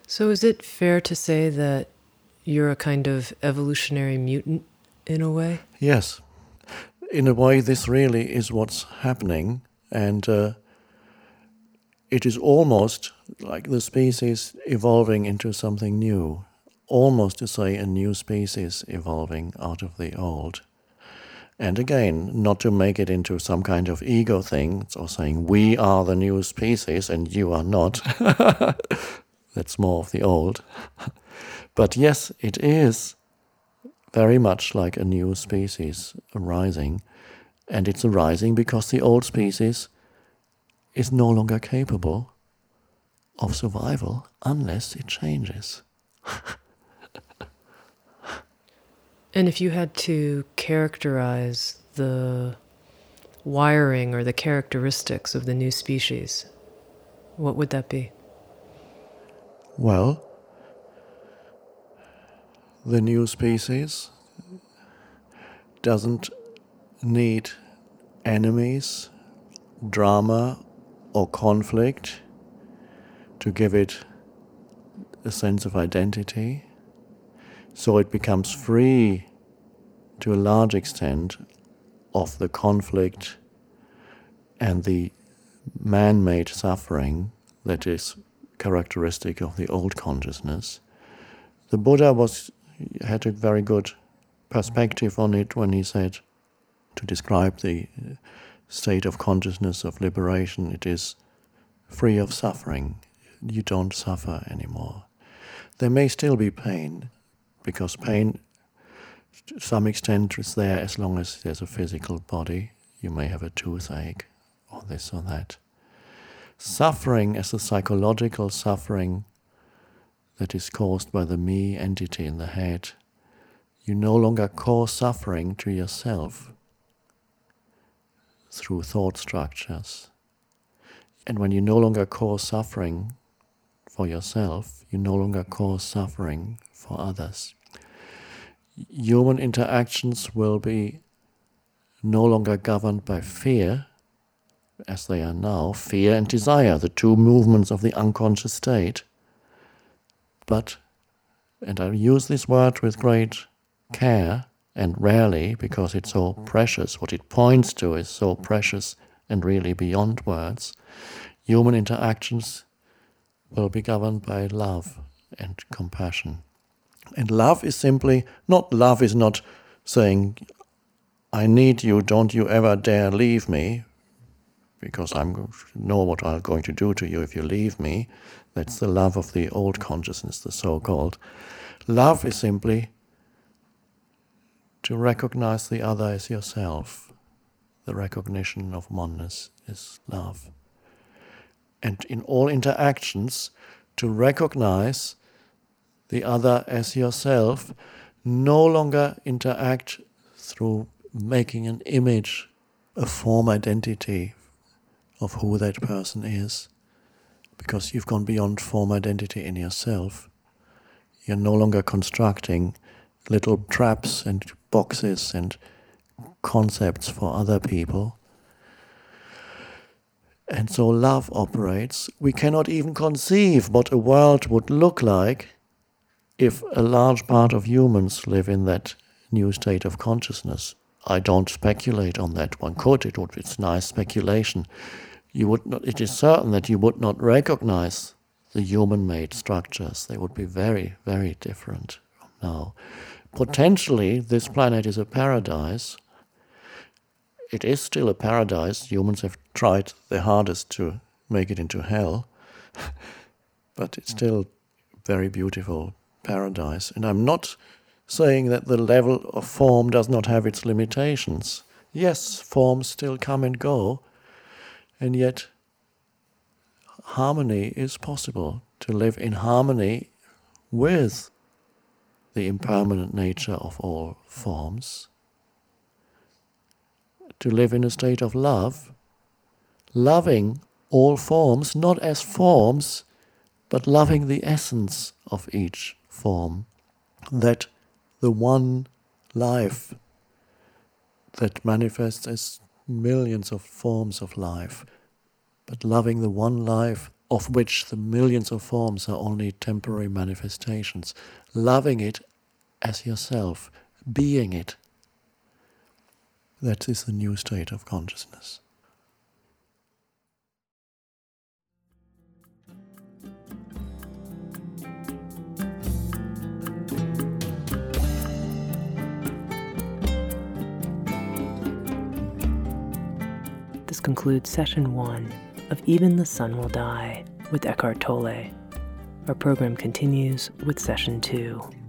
So is it fair to say that you're a kind of evolutionary mutant in a way? Yes. In a way, this really is what's happening, and it is almost like the species evolving into something new, almost to say a new species evolving out of the old. And again, not to make it into some kind of ego thing, or saying we are the new species and you are not. That's more of the old. But yes, it is very much like a new species arising. And it's arising because the old species is no longer capable of survival unless it changes. And if you had to characterize the wiring or the characteristics of the new species, what would that be? Well, the new species doesn't need enemies, drama, or conflict to give it a sense of identity. So it becomes free to a large extent of the conflict and the man-made suffering that is characteristic of the old consciousness. The Buddha had a very good perspective on it when he said, to describe the state of consciousness of liberation, it is free of suffering. You don't suffer anymore. There may still be pain, because pain to some extent is there as long as there's a physical body. You may have a toothache or this or that. Suffering as a psychological suffering that is caused by the me entity in the head, you no longer cause suffering to yourself through thought structures. And when you no longer cause suffering for yourself, you no longer cause suffering for others. Human interactions will be no longer governed by fear, as they are now, fear and desire, the two movements of the unconscious state. But, and I use this word with great care and rarely because it's so precious, what it points to is so precious and really beyond words, human interactions will be governed by love and compassion. And love is simply, love is not saying, I need you, don't you ever dare leave me, because I know what I'm going to do to you if you leave me. That's the love of the old consciousness, the so-called. Love is simply to recognize the other as yourself. The recognition of oneness is love. And in all interactions, to recognize the other as yourself, no longer interact through making an image, a form identity of who that person is, because you've gone beyond form identity in yourself. You're no longer constructing little traps and boxes and concepts for other people. And so love operates. We cannot even conceive what a world would look like if a large part of humans live in that new state of consciousness. I don't speculate on that. One could. It's nice speculation. You would not. It is certain that you would not recognize the human-made structures. They would be very, very different from now. Potentially, this planet is a paradise. It is still a paradise. Humans have tried their hardest to make it into hell, but it's still very beautiful paradise. And I'm not saying that the level of form does not have its limitations. Yes, forms still come and go, and yet harmony is possible, to live in harmony with the impermanent nature of all forms, to live in a state of love, loving all forms, not as forms, but loving the essence of each form, that the one life that manifests as millions of forms of life, but loving the one life of which the millions of forms are only temporary manifestations. Loving it as yourself, being it. That is the new state of consciousness. This concludes session 1 of Even the Sun Will Die with Eckhart Tolle. Our program continues with session 2.